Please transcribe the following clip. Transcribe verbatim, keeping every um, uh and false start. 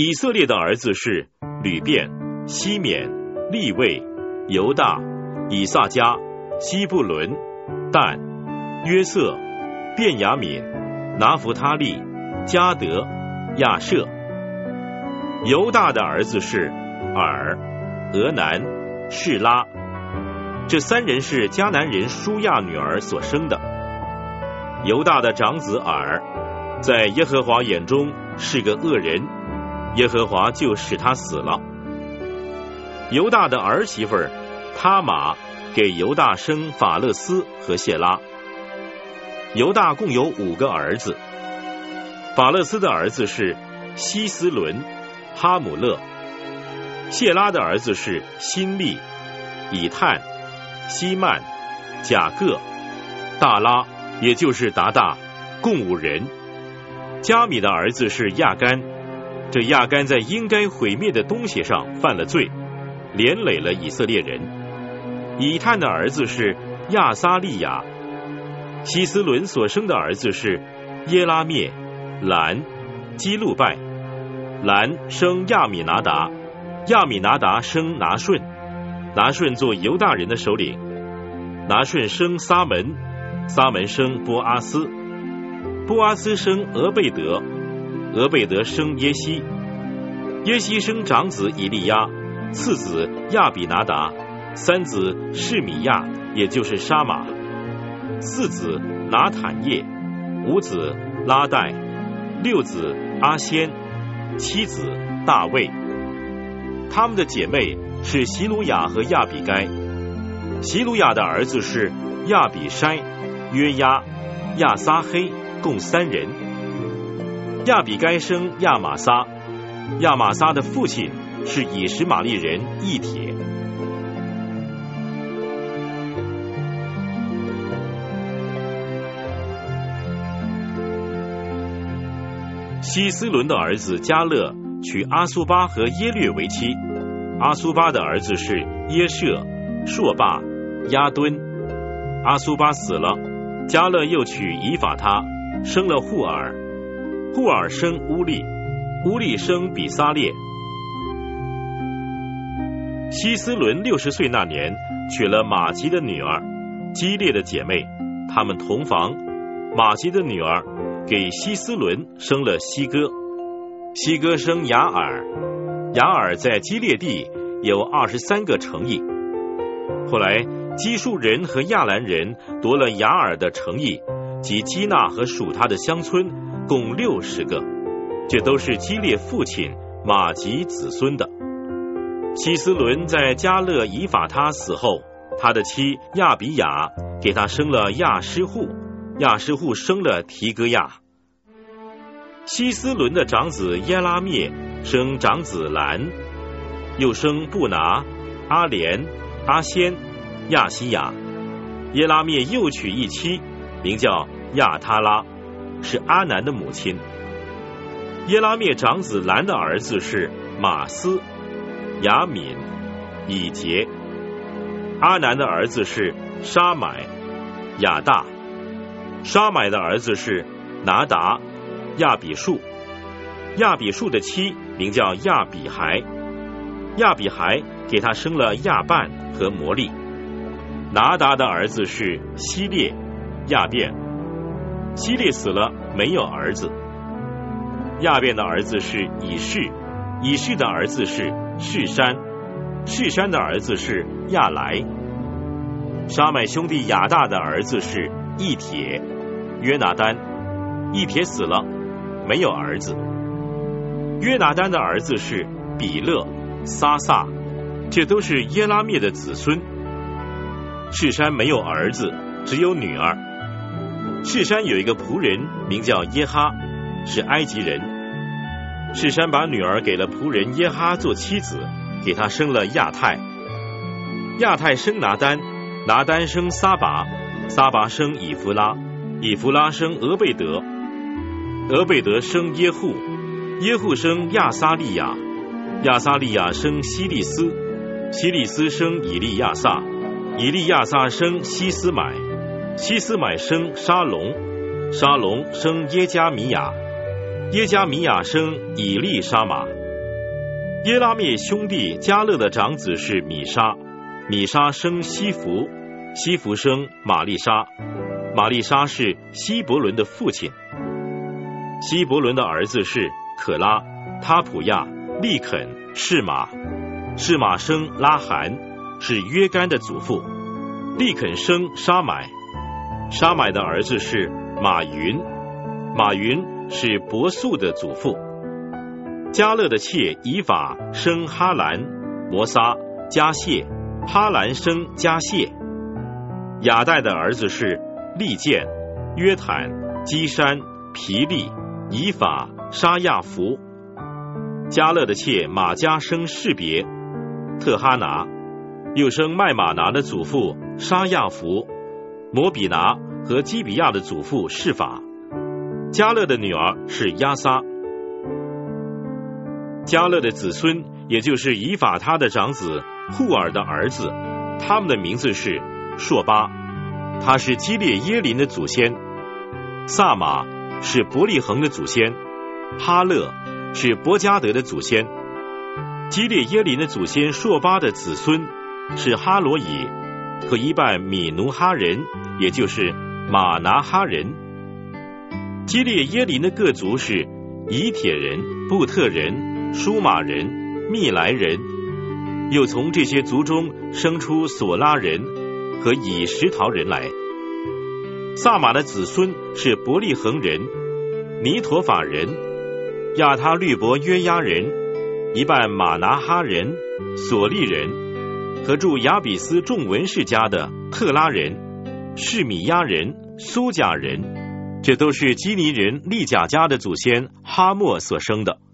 以色列的儿子是吕遍、西缅、利未、犹大、以萨迦、西布伦、但、约瑟、便雅悯、拿弗他利、迦得、亚设。犹大的儿子是尔、俄南、示拉，这三人是迦南人舒亚女儿所生的。犹大的长子尔在耶和华眼中是个恶人，耶和华就使他死了。犹大的儿媳妇他玛给犹大生法勒斯和谢拉。犹大共有五个儿子，法勒斯的儿子是希斯伦、哈姆勒，谢拉的儿子是辛利、以探、希曼、甲各、大拉，也就是达大，共五人。加米的儿子是亚干，这亚干在应该毁灭的东西上犯了罪，连累了以色列人。以探的儿子是亚撒利亚，希斯伦所生的儿子是耶拉灭、兰、基路拜。兰生亚米拿达，亚米拿达生拿顺，拿顺做犹大人的首领。拿顺生撒门，撒门生波阿斯，波阿斯生俄贝德，俄贝德生耶西，耶西生长子以利亚，次子亚比拿达，三子示米亚，也就是沙马，四子拿坦叶，五子拉代，六子阿仙，七子大卫。他们的姐妹是席鲁雅和亚比该。席鲁雅的儿子是亚比筛、约押、亚撒黑，共三人。亚比该生亚玛撒，亚玛撒的父亲是以实玛利人以铁。希斯伦的儿子迦勒娶阿苏巴和耶略为妻，阿苏巴的儿子是耶舍、朔巴、亚敦。阿苏巴死了，迦勒又娶以法他，生了户尔，户尔生乌利，乌利生比撒列。希斯伦六十岁那年娶了马吉的女儿基列的姐妹，他们同房。马吉的女儿给希斯伦生了西哥，西哥生雅尔，雅尔在基列地有二十三个城邑。后来基述人和亚兰人夺了雅尔的城邑及基纳和属他的乡村，共六十个，这都是基列父亲马吉子孙的。希斯伦在迦勒以法他死后，他的妻亚比雅给他生了亚施户，亚施户生了提哥亚。希斯伦的长子耶拉灭生长子兰，又生布拿、阿莲、阿仙、亚西亚。耶拉灭又娶一妻，名叫亚他拉，是阿南的母亲。耶拉灭长子兰的儿子是马斯、雅敏、以杰。阿南的儿子是沙买、亚大。沙买的儿子是拿达、亚比树。亚比树的妻名叫亚比孩，亚比孩给他生了亚半和摩利。拿达的儿子是希列、亚便。希列死了，没有儿子。亚便的儿子是以士，以士的儿子是士山，士山的儿子是亚来。沙买兄弟亚大的儿子是以铁、约拿单。以铁死了，没有儿子。约拿单的儿子是比勒、撒撒，这都是耶拉灭的子孙。士山没有儿子，只有女儿。士山有一个仆人名叫耶哈，是埃及人。士山把女儿给了仆人耶哈做妻子，给他生了亚太。亚太生拿单，拿单生撒拔，撒拔生以弗拉，以弗拉生俄贝德，俄贝德生耶户，耶户生亚撒利亚，亚撒利亚生希利斯，希利斯生以利亚撒，以利亚撒生希斯买，希斯买生沙龙，沙龙生耶加米亚，耶加米亚生以利沙玛， 耶拉灭兄弟迦勒的长子是米沙，米沙生西弗，西弗生玛丽莎，玛丽莎是希伯伦的父亲。希伯伦的儿子是可拉、他普亚、利肯、示玛，示玛生拉罕，是约干的祖父。利肯生沙买，沙买的儿子是马云，马云是伯素的祖父。迦勒的妾以法生哈兰、摩撒、迦谢，哈兰生迦谢。亚代的儿子是利剑、约坦、基山、皮利、以法、沙亚弗。迦勒的妾玛迦生士别、特哈拿，又生麦玛拿的祖父沙亚弗、摩比拿和基比亚的祖父示法。迦勒的女儿是亚撒。迦勒的子孙，也就是以法他的长子户尔的儿子，他们的名字是朔巴，他是基列耶林的祖先；萨玛是伯利恒的祖先；哈勒是伯加德的祖先。基列耶林的祖先朔巴的子孙是哈罗以和一半米努哈人，也就是马拿哈人。基列耶林的各族是以铁人、布特人、舒马人、密来人，又从这些族中生出索拉人和以实陶人来。萨玛的子孙是伯利恒人、尼陀法人、亚他律伯约押人，一半马拿哈人、索利人，和住亚比斯众文士家的特拉人、示米亚人、苏贾人，这都是基尼人利甲家的祖先哈莫所生的。